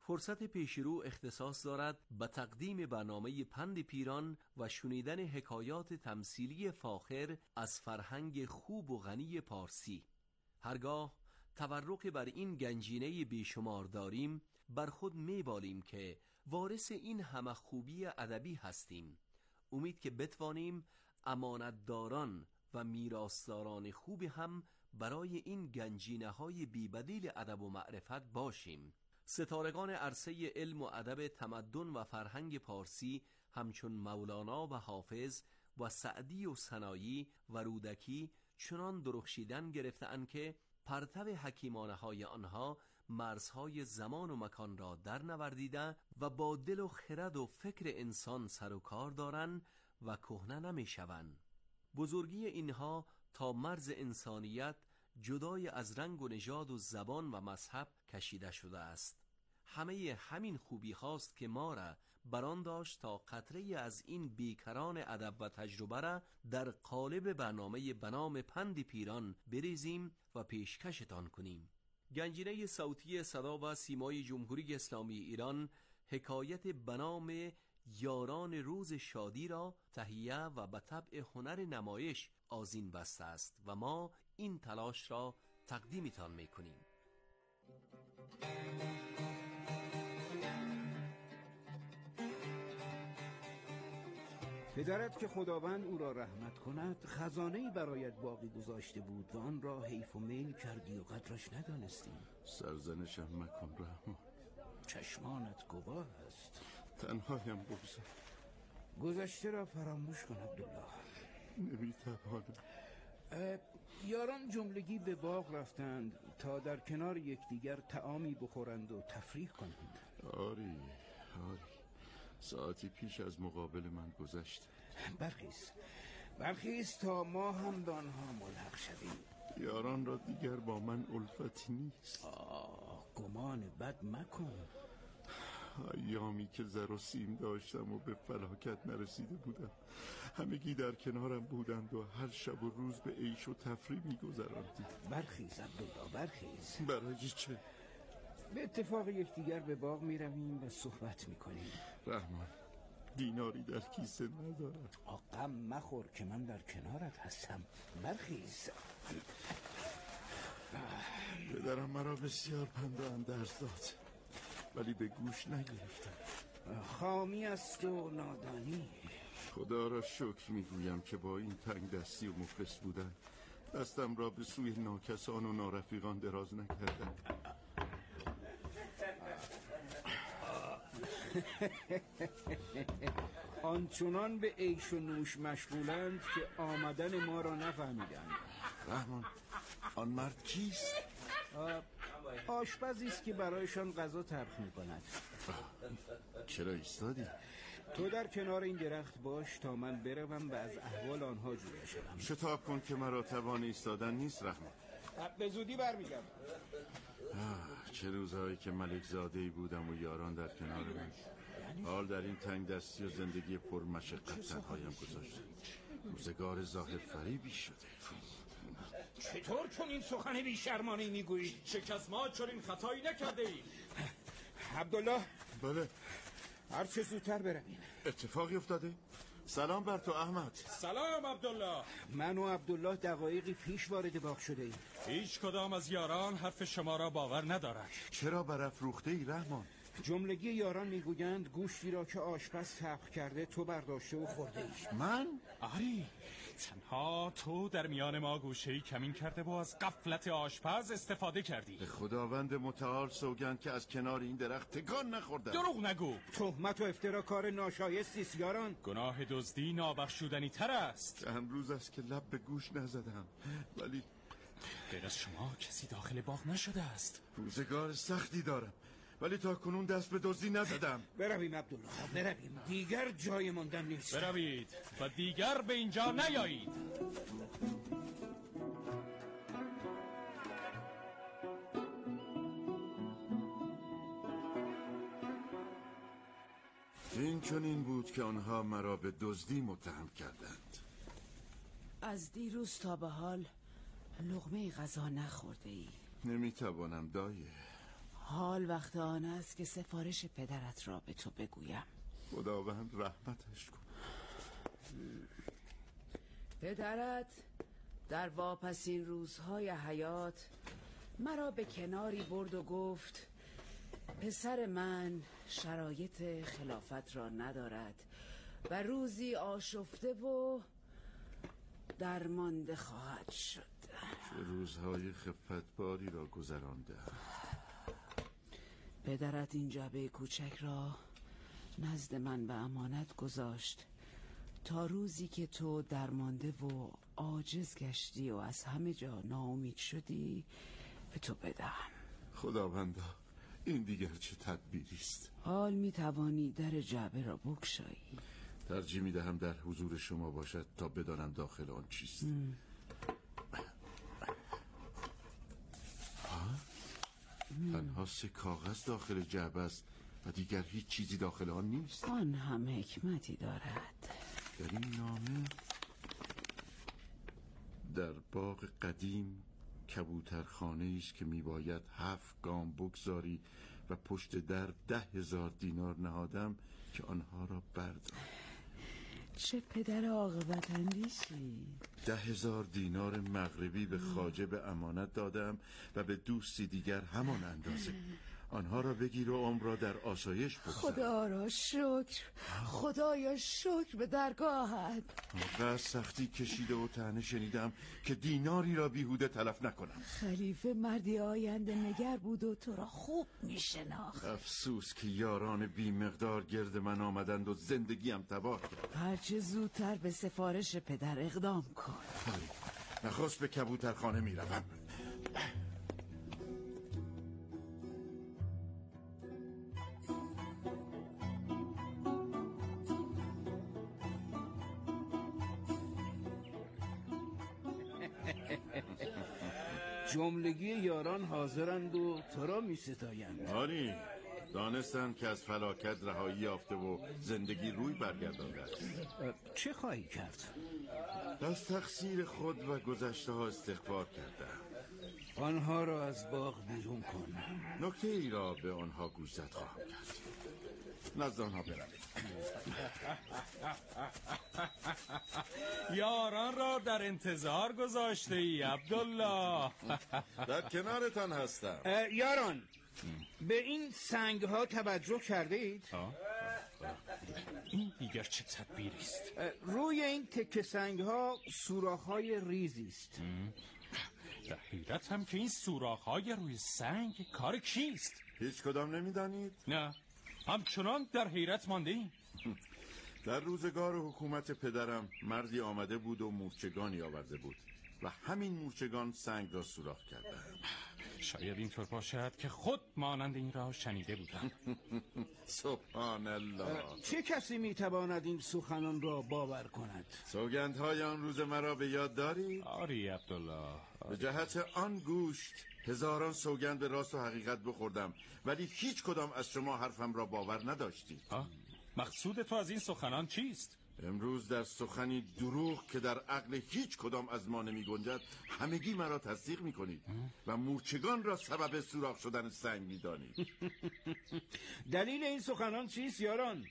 S13: فرصت پیشرو اختصاص دارد به تقدیم برنامه پند پیران و شنیدن حکایات تمثیلی فاخر از فرهنگ خوب و غنی پارسی. هرگاه تورق بر این گنجینه بیشمار داریم، بر خود میبالیم که وارث این همه خوبی ادبی هستیم. امید که بتوانیم امانتداران و میراثداران خوبی هم برای این گنجینه‌های بی‌بدیل ادب و معرفت باشیم. ستارگان عرصه علم و ادب تمدن و فرهنگ پارسی همچون مولانا و حافظ و سعدی و سنایی و رودکی چنان درخشیدن گرفتند که پرتو حکیمانه‌های آنها مرزهای زمان و مکان را در نوردیده و با دل و خرد و فکر انسان سر و کار دارند و کهنه نمی‌شوند. بزرگی اینها تا مرز انسانیت جدای از رنگ و نژاد و زبان و مذهب کشیده شده است. همه همین خوبی هاست که ما را بران داشت تا قطره از این بیکران ادب و تجربه را در قالب برنامه بنام پند پیران بریزیم و پیشکشتان کنیم. گنجینه صوتی صدا و سیمای جمهوری اسلامی ایران حکایت بنام یاران روز شادی را تهیه و به طبع هنر نمایش آذین بسته است و ما این تلاش را تقدیمتان میکنیم.
S11: پدرت که خداوند او را رحمت کند خزانه‌ای برایت باقی گذاشته بود و آن را حیف و میل کردی و قدرش ندانستی.
S12: سرزنشم مکن رحمان،
S11: چشمانت گواه است.
S12: تنهایم بگذار.
S11: گذشته را فراموش کن عبدالله.
S12: نمیتوانم.
S11: یاران جملگی به باغ رفتند تا در کنار یکدیگر طعامی بخورند و تفریح کنند.
S12: آری ساعتی پیش از مقابل من گذشت.
S11: برخیز تا ما هم به آنها ملحق شویم.
S12: یاران را دیگر با من الفتی نیست.
S11: گمان بد مکن.
S12: ایامی که زر و سیم داشتم و به فلاکت نرسیده بودم همگی در کنارم بودند و هر شب و روز به عیش و تفریح می‌گذراندیم.
S11: برخیز عبدالله، برخیز.
S12: برای چه؟
S11: به اتفاق یکدیگر به باغ می‌رویم و صحبت می‌کنیم.
S12: رحمان، دیناری در کیسه ندارم.
S11: غم مخور که من در کنارت هستم. برخیز.
S12: پدرم مرا بسیار پند و اندرز داد ولی به گوش نگرفتم.
S11: خامی است و نادانی.
S12: خدا را شکر میگویم که با این تنگ دستی و مفلس بودن دستم را به سوی ناکسان و نارفیقان دراز نکردم.
S11: آنچنان به عیش و نوش مشغولند که آمدن ما را نفهمیدند.
S12: رحمان، آن مرد کیست؟
S11: آشپزی است که برایشان غذا طبخ می‌کند.
S12: چرا ایستادی؟
S11: تو در کنار این درخت باش تا من بروم و از احوال آنها جویا شوم.
S12: شتاب کن که مرا توان ایستادن نیست رحمان.
S11: به زودی برمیگردم.
S12: چه روزهایی که ملک زاده‌ای بودم و یاران در کنار من. حال در این تنگ دستی و زندگی پر مشقت تنهایم گذاشت. روزگار ظاهر فریبی شده.
S11: چطور چون این سخن بی شرمانه‌ای میگویی؟
S14: شکست ما چون این خطایی نکرده ای.
S12: عبدالله. بله.
S11: هر چه زودتر برویم.
S12: اتفاقی افتاده؟ سلام بر تو احمد.
S14: سلام عبدالله.
S11: من و عبدالله دقایقی پیش وارد باغ شده ایم.
S14: هیچ کدام از یاران حرف شما را باور ندارد.
S12: چرا برافروخته ای رحمان؟
S11: جملگی یاران میگویند گوشتی را که آشپز طبخ کرده تو برداشته و خورده ای.
S12: من؟
S14: آری، تنها تو در میان ما گوشه‌ای کمین کرده و از غفلت آشپز استفاده کردی.
S12: به خداوند متعال سوگند که از کنار این درخت تکان نخوردم.
S14: دروغ نگو.
S11: تهمت و افترا کار ناشایستی است یاران.
S14: گناه دزدی نابخشودنی تر است.
S12: امروز است که لب به گوش نزدم ولی
S14: غیر از شما کسی داخل باغ نشده است.
S12: روزگار سختی دارم ولی تا کنون دست به دزدی نزدم.
S11: برویم عبدالله، برویم. دیگر جای ماندن نیست.
S14: بروید و دیگر به اینجا نیایید.
S12: این چنین بود که آنها مرا به دزدی متهم کردند.
S15: از دیروز تا به حال لقمه غذا نخورده ای.
S12: نمیتوانم دایه.
S15: حال وقت آن است که سفارش پدرت را به تو بگویم.
S12: خداوند رحمتش کن.
S15: پدرت در واپسین روزهای حیات مرا به کناری برد و گفت پسر من شرایط خلافت را ندارد و روزی آشفته و درمانده خواهد شد.
S12: چه روزهای خفتباری را گذرانده.
S15: پدرت این جعبه کوچک را نزد من به امانت گذاشت تا روزی که تو درمانده و عاجز گشتی و از همه جا ناامید شدی به تو بدهم.
S12: خداوندا این دیگر چه تدبیری است؟
S15: حال می توانی در جعبه را بگشایی.
S12: ترجیح می دهم در حضور شما باشد تا بدانم داخل آن چیست. تنها 3 کاغذ داخل جعبه است و دیگر هیچ چیزی داخل آن نیست.
S15: آن هم حکمتی دارد.
S12: در این نامه در باغ قدیم کبوترخانه است که میباید 7 گام بگذاری و پشت در 10,000 دینار نهادم که آنها را بردار.
S15: چه پدر عاقبت اندیشی.
S12: 10,000 دینار مغربی به خواجه به امانت دادم و به دوستی دیگر همان اندازه. آنها را بگیر و عمر را در آسایش بگذار.
S15: خدا را شکر، خدایا شکر به درگاهت.
S12: آنقدر سختی کشیده و طعنه شنیدم که دیناری را بیهوده تلف نکنم.
S15: خلیفه مردی آینده نگر بود و تو را خوب میشناخت.
S12: افسوس که یاران بی مقدار گرد من آمدند و زندگیم تباه کرد.
S15: هرچه زودتر به سفارش پدر اقدام کن.
S12: نخست به کبوترخانه میروم.
S11: جملگی یاران حاضرند و تو را می ستایند.
S12: آری دانستند که از فلاکت رهایی یافته و زندگی روی برگردانده است.
S11: چه خواهی کرد؟
S12: از تقصیر خود و گذشته ها استغفار کردم.
S11: آنها را از باغ بیرون کن.
S12: نکته ای را به آنها گوشزد خواهم کرد. نزد آنها بروید.
S14: یاران را در انتظار گذاشته ای عبدالله.
S12: در کنارتان هستم.
S11: یاران به این سنگ ها توجه کرده اید؟
S14: این دیگر چه تدبیری است؟
S11: روی این تکه سنگ ها سوراخ های ریزی است.
S14: در حیرت هم که این سوراخ های روی سنگ کار کیست؟
S12: هیچ کدام نمیدانید؟
S14: نه، همچنان در حیرت مانده ایم.
S12: در روزگار حکومت پدرم مردی آمده بود و مورچگانی آورده بود و همین مورچگان سنگ را سوراخ کردند.
S14: شاید اینطور باشد که خود مانند این را شنیده بودم.
S12: سبحان الله.
S11: چه کسی میتواند این سخنان را باور کند؟
S12: سوگندهای آن روز مرا به یاد داری؟
S14: آری عبدالله.
S12: به جهت آن گوشت هزاران سوگند به راست و حقیقت بخوردم ولی هیچ کدام از شما حرفم را باور نداشتید.
S14: مقصود تو از این سخنان چیست؟
S12: امروز در سخنی دروغ که در عقل هیچ کدام از ما نمی گنجد همگی مرا تصدیق می کنید و مورچگان را سبب سوراخ شدن سنگ می دانید.
S11: دلیل این سخنان چیست یاران؟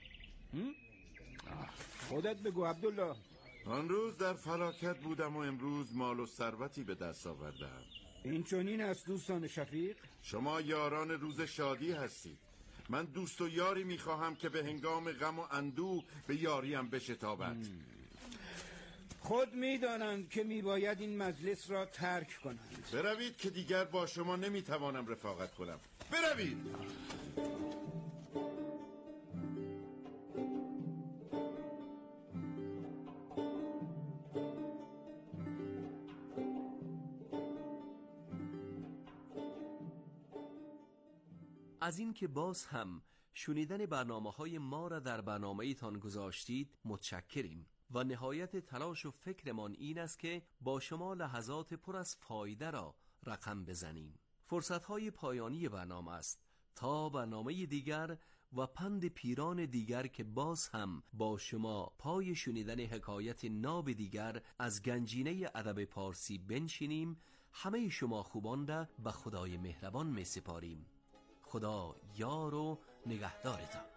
S11: خودت بگو عبدالله.
S12: آن روز در فلاکت بودم و امروز مال و ثروتی به دست آوردم.
S11: این چنین است دوستان شفیق؟
S12: شما یاران روز شادی هستید. من دوست و یاری میخواهم که به هنگام غم و اندوه به یاریم بشتابد.
S11: خود میدانند که میباید این مجلس را ترک کنند.
S12: بروید که دیگر با شما نمیتوانم رفاقت کنم. بروید.
S13: از این که باز هم شنیدن برنامه‌های ما را در برنامه‌ایتان گذاشتید متشکریم و نهایت تلاش و فکرمان این است که با شما لحظات پر از فایده را رقم بزنیم. فرصت‌های پایانی برنامه است تا برنامه دیگر و پند پیران دیگر که باز هم با شما پای شنیدن حکایت ناب دیگر از گنجینه ادب پارسی بنشینیم. همه شما خوبان را به خدای مهربان می سپاریم. خدا یار و نگهدارتان.